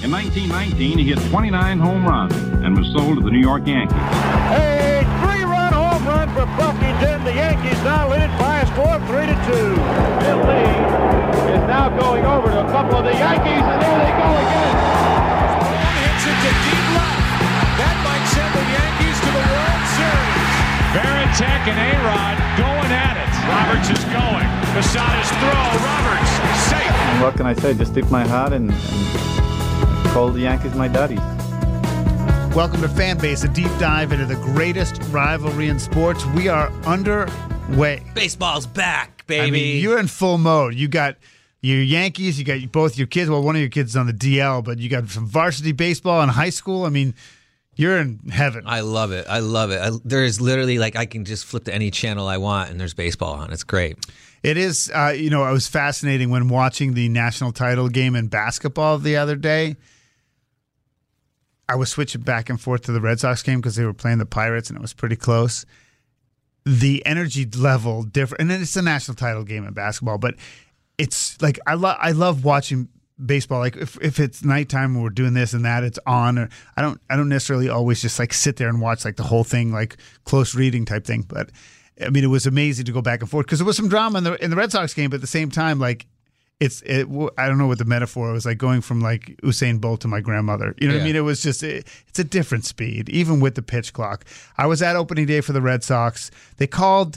In 1919, he hit 29 home runs and was sold to the New York Yankees. A 3-run home run for Buffington. The Yankees now lead it by a score of 3-2. Bill Lee is now going over to a couple of the Yankees, and there they go again. One hits it to deep left. That might send the Yankees to the World Series. Varitek and A-Rod going at it. Roberts is going. Posada's throw. Roberts safe. What can I say? Just tip my hat and call the Yankees my daddies. Welcome to Fanbase, a deep dive into the greatest rivalry in sports. We are underway. Baseball's back, baby. I mean, you're in full mode. You got your Yankees, you got both your kids. Well, one of your kids is on the DL, but you got some varsity baseball in high school. I mean, you're in heaven. I love it. There is literally, like, I can just flip to any channel I want, and there's baseball on. It's great. It is, it was fascinating when watching the national title game in basketball the other day. I was switching back and forth to the Red Sox game because they were playing the Pirates, and it was pretty close. The energy level different, and then it's a national title game in basketball, but it's like I love watching baseball. Like if it's nighttime and we're doing this and that, it's on. Or I don't necessarily always just like sit there and watch like the whole thing, like close reading type thing. But I mean, it was amazing to go back and forth because there was some drama in the Red Sox game, but at the same time, like. I don't know what the metaphor was, like going from like Usain Bolt to my grandmother. You know what I mean? It was just it's a different speed, even with the pitch clock. I was at opening day for the Red Sox. They called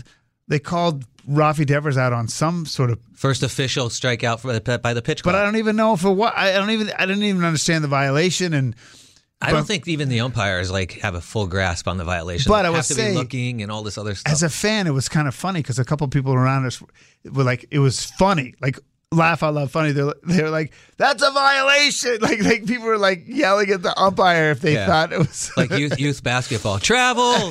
Rafi Devers out on some sort of first official strikeout by the pitch clock. But I don't even know for what. I didn't even understand the violation, and I don't think even the umpires like have a full grasp on the violation. But they I would have to say, be looking and all this other stuff. As a fan, it was kind of funny because a couple of people around us were like, it was funny, like. Laugh out loud funny. They're like, that's a violation. Like people were like yelling at the umpire if they thought it was like youth basketball. Travel.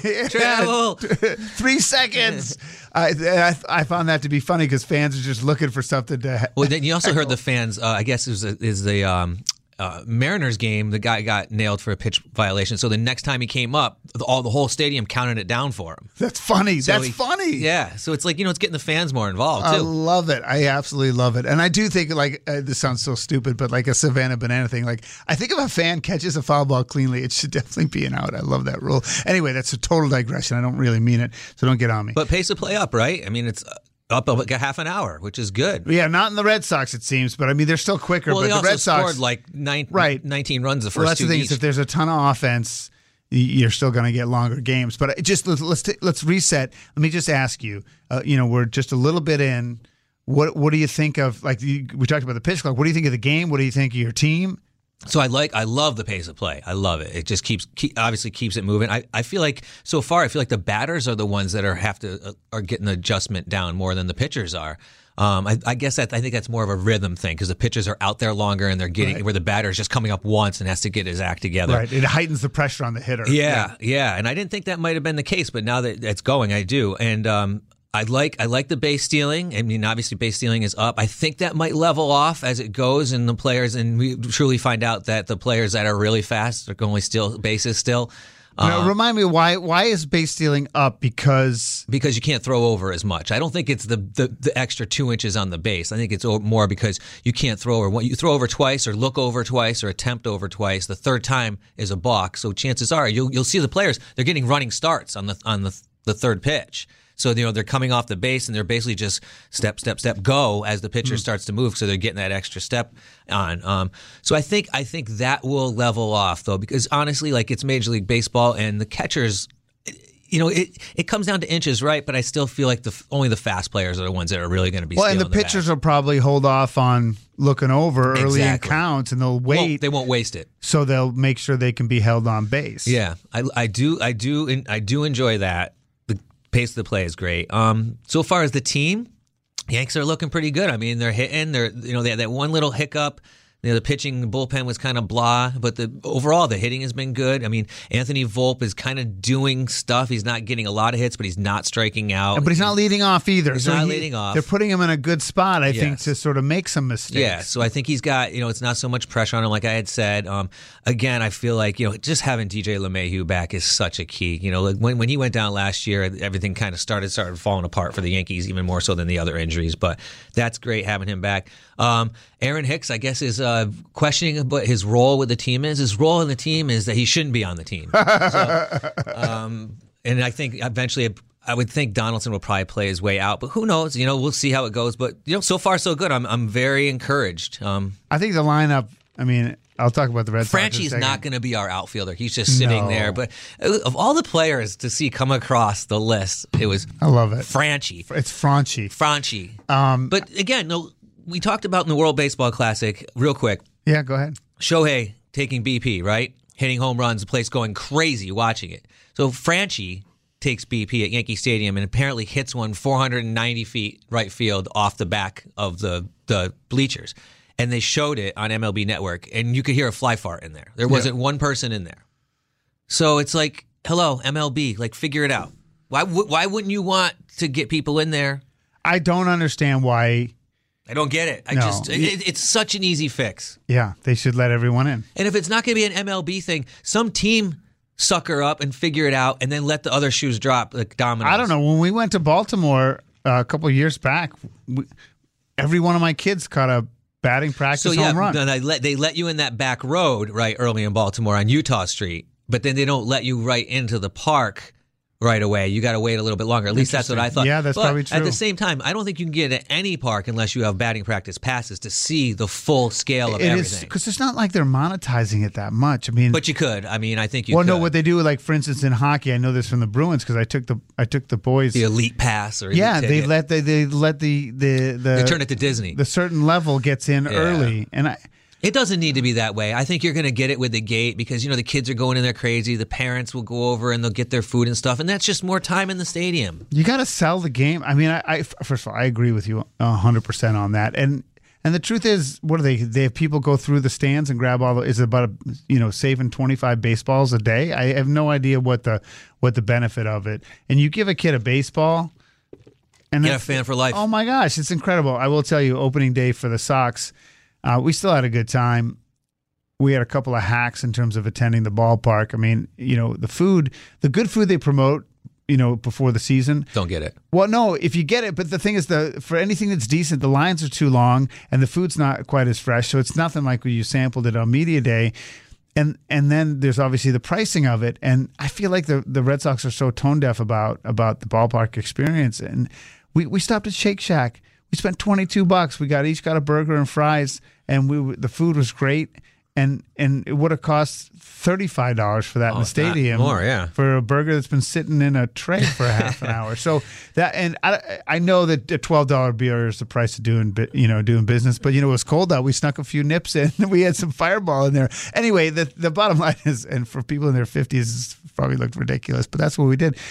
3 seconds. I found that to be funny because fans are just looking for something to. Well, then you also heard the fans. I guess is the Mariners game. The guy got nailed for a pitch violation. So the next time he came up, the whole stadium counted it down for him. That's funny. That's funny. Yeah. So it's like, it's getting the fans more involved too. I love it. I absolutely love it. And I do think like this sounds so stupid, but like a Savannah Banana thing. Like I think if a fan catches a foul ball cleanly, it should definitely be an out. I love that rule. Anyway, that's a total digression. I don't really mean it, so don't get on me. But pace of play up, right? I mean, it's up like a half an hour, which is good. Yeah, not in the Red Sox, it seems, but I mean, they're still quicker. Well, but they the also Red Sox scored like 19 runs the first that's two the thing each. is if there's a ton of offense, you're still going to get longer games. But just let's reset. Let me just ask you. We're just a little bit in. What do you think of we talked about the pitch clock? What do you think of the game? What do you think of your team? So I love the pace of play. I love it. It just obviously keeps it moving. I feel like so far, the batters are the ones that are getting the adjustment down more than the pitchers are. I guess I think that's more of a rhythm thing because the pitchers are out there longer and they're getting where the batter is just coming up once and has to get his act together. Right. It heightens the pressure on the hitter. Yeah. And I didn't think that might have been the case, but now that it's going, I do. And I like the base stealing. I mean, obviously base stealing is up. I think that might level off as it goes, and the players, and we truly find out that the players that are really fast are going to steal bases still. Now, remind me why is base stealing up? Because you can't throw over as much. I don't think it's the extra 2 inches on the base. I think it's more because you can't throw over. When you throw over twice or look over twice or attempt over twice, the third time is a balk. So chances are you'll see the players, they're getting running starts on the third pitch. So, they're coming off the base and they're basically just step, go as the pitcher starts to move. So they're getting that extra step on. So I think that will level off though, because honestly, like it's Major League Baseball and the catchers, it comes down to inches, right? But I still feel like only the fast players are the ones that are really going to be stealing and the pitchers will probably hold off on looking over early in counts and they'll wait. They won't waste it. So they'll make sure they can be held on base. Yeah, I do enjoy that. Pace of the play is great. So far as the team, Yanks are looking pretty good. I mean, they're hitting. They had that one little hiccup. The pitching, the bullpen was kind of blah, but overall the hitting has been good. I mean, Anthony Volpe is kind of doing stuff. He's not getting a lot of hits, but he's not striking out. But he's not leading off either. He's not leading off. They're putting him in a good spot, I think, to sort of make some mistakes. Yeah, so I think he's got, it's not so much pressure on him, like I had said. Again, I feel like, just having DJ LeMahieu back is such a key. Like when he went down last year, everything kind of started falling apart for the Yankees, even more so than the other injuries. But that's great having him back. Aaron Hicks, I guess, is questioning what his role with the team is. His role in the team is that he shouldn't be on the team. And I think eventually, I would think Donaldson will probably play his way out, but who knows? We'll see how it goes. But so far so good. I'm very encouraged. I think the lineup. I mean, I'll talk about the Red Sox. Franchy's not going to be our outfielder. He's just sitting there. But of all the players to see come across the list, it was I love it. Franchy. It's Franchy. But again, we talked about in the World Baseball Classic real quick. Yeah, go ahead. Shohei taking BP, right? Hitting home runs, the place going crazy watching it. So Franchy takes BP at Yankee Stadium and apparently hits one 490 feet right field off the back of the bleachers. And they showed it on MLB Network, and you could hear a fly fart in there. There wasn't one person in there. So it's like, hello, MLB, like figure it out. Why wouldn't you want to get people in there? I don't understand why. I don't get it. It's such an easy fix. Yeah, they should let everyone in. And if it's not going to be an MLB thing, some team sucker up and figure it out and then let the other shoes drop like dominoes. I don't know. When we went to Baltimore a couple of years back, every one of my kids caught a batting practice home run. They let you in that back road right early in Baltimore on Utah Street, but then they don't let you right into the park right away. You got to wait a little bit longer. At least that's what I thought. Yeah, that's probably true. At the same time, I don't think you can get at any park unless you have batting practice passes to see the full scale of everything. Because it's not like they're monetizing it that much. I mean, but you could. I mean, I think you. Well, could. no, what they do, like for instance, in hockey, I know this from the Bruins because I took the boys the elite pass or yeah, they let the they turn it to Disney. The certain level gets in early, and it doesn't need to be that way. I think you're going to get it with the gate because, the kids are going in there crazy. The parents will go over and they'll get their food and stuff. And that's just more time in the stadium. You got to sell the game. I mean, I first of all, I agree with you 100% on that. And the truth is, what do they have people go through the stands and grab all is it about, saving 25 baseballs a day? I have no idea what the benefit of it. And you give a kid a baseball and get a fan for life. Oh my gosh, it's incredible. I will tell you, opening day for the Sox, we still had a good time. We had a couple of hacks in terms of attending the ballpark. I mean, the good food they promote, before the season. Don't get it. Well, no, if you get it, but the thing is, for anything that's decent, the lines are too long and the food's not quite as fresh. So it's nothing like when you sampled it on media day. And then there's obviously the pricing of it. And I feel like the Red Sox are so tone deaf about the ballpark experience. And we stopped at Shake Shack. We spent $22. We each got a burger and fries, and the food was great. And it would have cost $35 for that in the stadium. More, yeah. For a burger that's been sitting in a tray for half an hour. So that, and I know that a $12 beer is the price of doing business. But it was cold out. We snuck a few nips in. We had some Fireball in there. Anyway, the bottom line is, and for people in their 50s, it probably looked ridiculous, but that's what we did.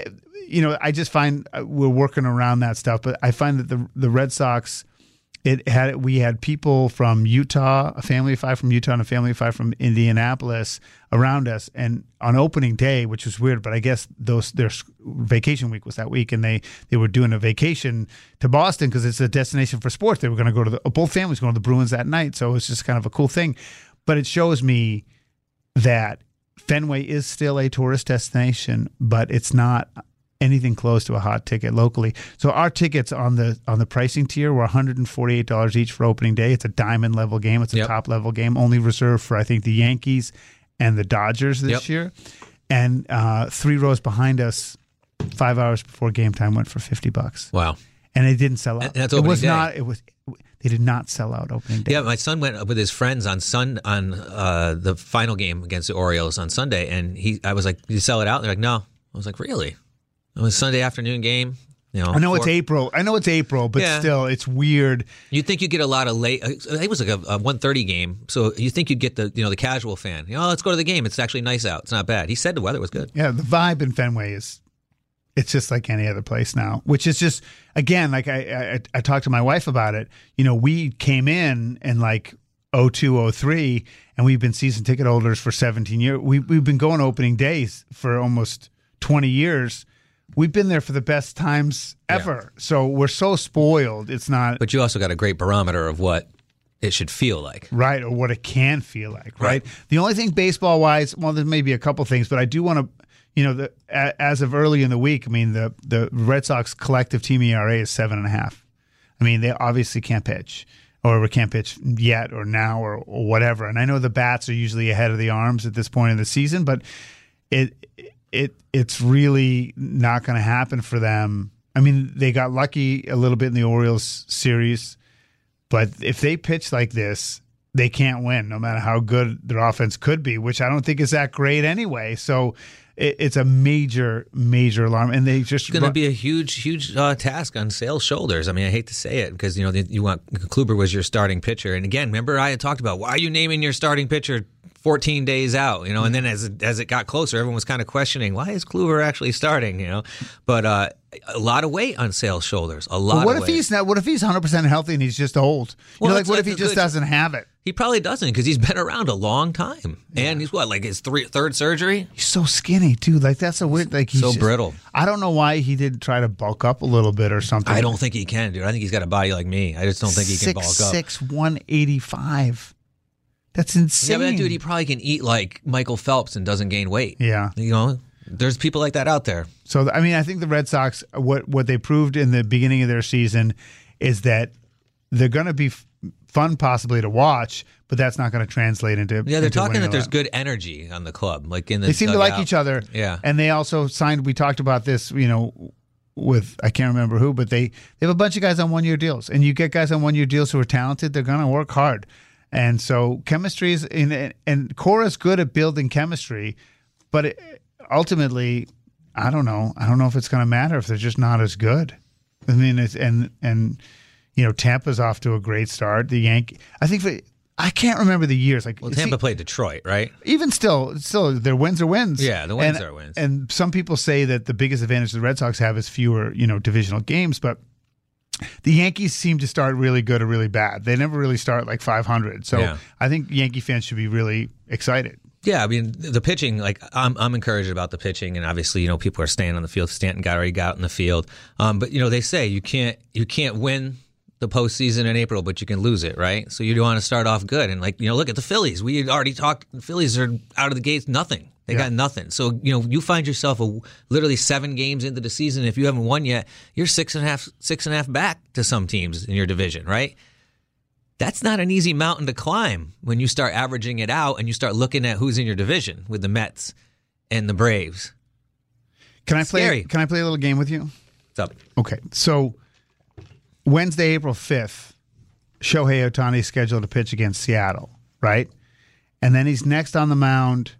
I just find we're working around that stuff. But I find that the Red Sox. We had people from Utah, a family of 5 from Utah and a family of 5 from Indianapolis around us, and on opening day, which was weird, but I guess their vacation week was that week, and they were doing a vacation to Boston because it's a destination for sports. They were going to go to both families going to the Bruins that night, so it was just kind of a cool thing. But it shows me that Fenway is still a tourist destination, but it's not anything close to a hot ticket locally. So our tickets on the pricing tier were $148 each for opening day. It's a diamond level game. It's a top level game, only reserved for I think the Yankees and the Dodgers this year. And 3 rows behind us, 5 hours before game time, went for $50. Wow! And it didn't sell out. And that's opening day. They did not sell out opening day. Yeah, my son went with his friends on the final game against the Orioles on Sunday, and I was like, "Did you sell it out?" They're like, "No." I was like, "Really?" It was a Sunday afternoon game. I know it's April, but still, it's weird. You'd think you'd get a lot of late. It was like a 1:30 game, so you think you'd get the casual fan. Let's go to the game. It's actually nice out. It's not bad. He said the weather was good. Yeah, the vibe in Fenway it's just like any other place now, which is just, again, like I talked to my wife about it. We came in like 02, 03, and we've been season ticket holders for 17 years. We've been going opening days for almost 20 years. We've been there for the best times ever. Yeah. So we're so spoiled. It's not. But you also got a great barometer of what it should feel like. Right, or what it can feel like, right? The only thing baseball-wise, well, there may be a couple things, but I do want to, as of early in the week, I mean, the Red Sox collective team ERA is 7.5. I mean, they obviously can't pitch. or can't pitch yet or now or whatever. And I know the bats are usually ahead of the arms at this point in the season, but it's really not going to happen for them. I mean, they got lucky a little bit in the Orioles series, but if they pitch like this, they can't win no matter how good their offense could be, which I don't think is that great anyway. So it's a major, major alarm. And they just it's going to be a huge task on Sale's shoulders. I mean, I hate to say it because, Kluber was your starting pitcher. And again, remember I had talked about why are you naming your starting pitcher 14 days out, and then as it got closer, everyone was kind of questioning, why is Kluber actually starting, But a lot of weight on Sale's shoulders, What if he's 100% healthy and he's just old? Well, what if he just doesn't have it? He probably doesn't because he's been around a long time. And he's his third surgery? He's so skinny, too. That's a weird, he's so brittle. I don't know why he didn't try to bulk up a little bit or something. I don't think he can, dude. I think he's got a body like me. I just don't think he can bulk up. 6'6", 185. That's insane. Yeah, but that dude, he probably can eat like Michael Phelps and doesn't gain weight. Yeah. There's people like that out there. So, I mean, I think the Red Sox, what they proved in the beginning of their season is that they're going to be fun possibly to watch, but that's not going to translate into they're talking that there's good energy on the club. They seem to like each other. Yeah. And they also signed, we talked about this, with, I can't remember who, but they have a bunch of guys on one-year deals. And you get guys on one-year deals who are talented, they're going to work hard. And so chemistry is and Cora's good at building chemistry, but ultimately, I don't know. I don't know if it's going to matter if they're just not as good. I mean, Tampa's off to a great start. The I can't remember the years. Tampa played Detroit, right? Even still, their wins are wins. Yeah, the wins are wins. And some people say that the biggest advantage the Red Sox have is fewer, divisional games, but the Yankees seem to start really good or really bad. They never really start like 500. So I think Yankee fans should be really excited. Yeah, I mean, the pitching, I'm encouraged about the pitching, and obviously, people are staying on the field. Stanton already got out in the field. But, they say you can't win the postseason in April, but you can lose it, right? So you want to start off good. And, look at the Phillies. We had already talked. The Phillies are out of the gates, nothing. They got nothing. So, you find yourself literally 7 games into the season. If you haven't won yet, you're 6.5 back to some teams in your division, right? That's not an easy mountain to climb when you start averaging it out and you start looking at who's in your division with the Mets and the Braves. Can I play a little game with you? What's up? Okay. So Wednesday, April 5th, Shohei Ohtani is scheduled to pitch against Seattle, right? And then he's next on the mound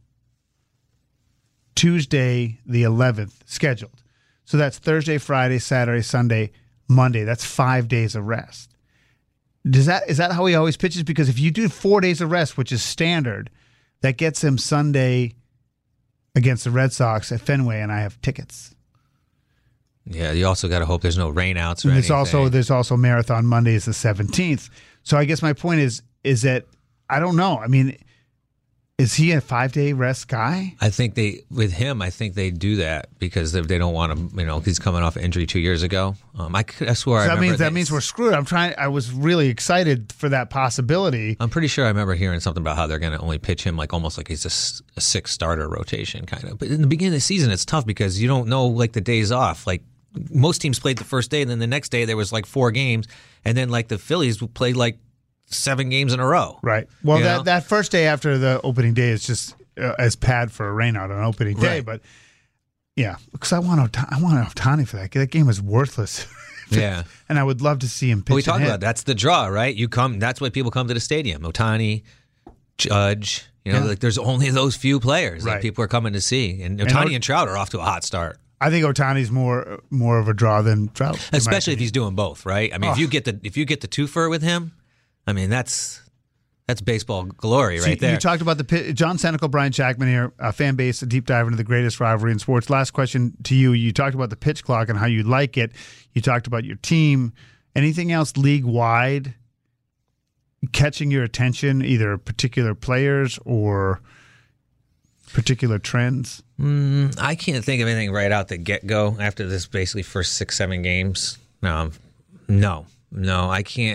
Tuesday, the 11th, scheduled. So that's Thursday, Friday, Saturday, Sunday, Monday. That's 5 days of rest. Is that how he always pitches? Because if you do 4 days of rest, which is standard, that gets him Sunday against the Red Sox at Fenway, and I have tickets. Yeah, you also got to hope there's no rainouts or anything. There's also Marathon Mondays the 17th. So I guess my point is that I don't know. I mean, is he a 5-day rest guy? I think they do that because they don't want him. He's coming off injury 2 years ago. I swear. So that means we're screwed. I was really excited for that possibility. I'm pretty sure I remember hearing something about how they're going to only pitch him almost like he's a 6-starter rotation kind of. But in the beginning of the season, it's tough because you don't know the days off. Most teams played the first day, and then the next day there was 4 games, and then the Phillies played 7 games in a row. Right. Well, that first day after the opening day is just as pad for a rainout on opening day. Right. But yeah, because I want Ohtani for that. That game is worthless. Yeah. And I would love to see him pitch. But we talked about that's the draw, right? That's why people come to the stadium. Ohtani, Judge. There's only those few players that people are coming to see, and Ohtani and Trout are off to a hot start. I think Ohtani's more of a draw than Trout, especially if he's doing both, right? I mean, if you get the twofer with him. I mean, that's baseball glory right there. You talked about John Senecal, Brian Jackman here, fan base, a deep dive into the greatest rivalry in sports. Last question to you. You talked about the pitch clock and how you like it. You talked about your team. Anything else league-wide catching your attention, either particular players or particular trends? I can't think of anything right out the get-go after this basically first 6-7 games. No, I can't.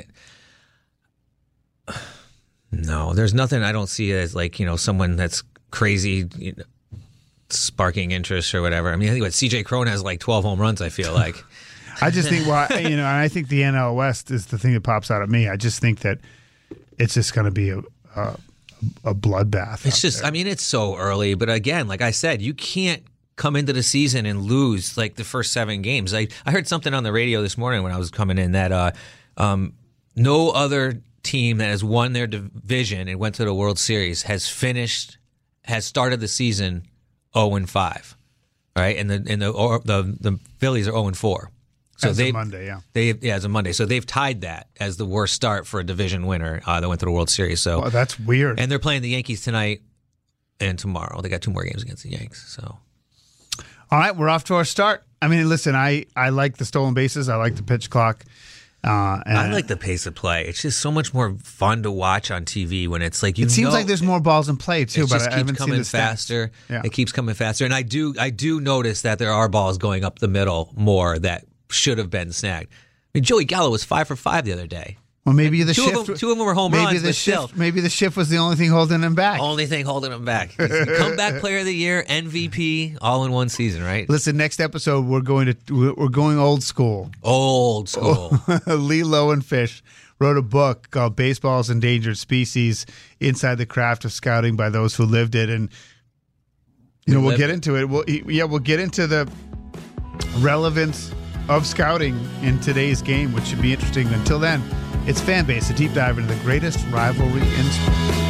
No, there's nothing I don't see as someone that's crazy, sparking interest or whatever. I mean, I think CJ Cron has 12 home runs, I feel like. I just think, and I think the NL West is the thing that pops out at me. I just think that it's just going to be a bloodbath. It's just, there. I mean, it's so early, but again, like I said, you can't come into the season and lose like the first 7 games. I heard something on the radio this morning when I was coming in that no other team that has won their division and went to the World Series has started the season 0-5, right? And the Phillies are 0-4. So as a Monday, as a Monday. So they've tied that as the worst start for a division winner that went to the World Series. So that's weird. And they're playing the Yankees tonight and tomorrow. They got 2 more games against the Yanks. So, all right, we're off to our start. I mean, listen, I like the stolen bases. I like the pitch clock. And I like the pace of play. It's just so much more fun to watch on TV when it's like it seems like there's more balls in play too. It but just I haven't keeps coming seen the faster. Yeah. It keeps coming faster, and I do notice that there are balls going up the middle more that should have been snagged. I mean, Joey Gallo was 5 for 5 the other day. Well, maybe the two shift. Of them were home runs, but still. Maybe the shift was the only thing holding him back. Only thing holding him back. Comeback Player of the Year, MVP, all in one season, right? Listen, next episode we're going old school. Old school. Lee Lowenfish wrote a book called "Baseball's Endangered Species: Inside the Craft of Scouting by Those Who Lived It," and we'll get into it. We'll get into the relevance of scouting in today's game, which should be interesting. Until then, it's Fanbase, a deep dive into the greatest rivalry in sports.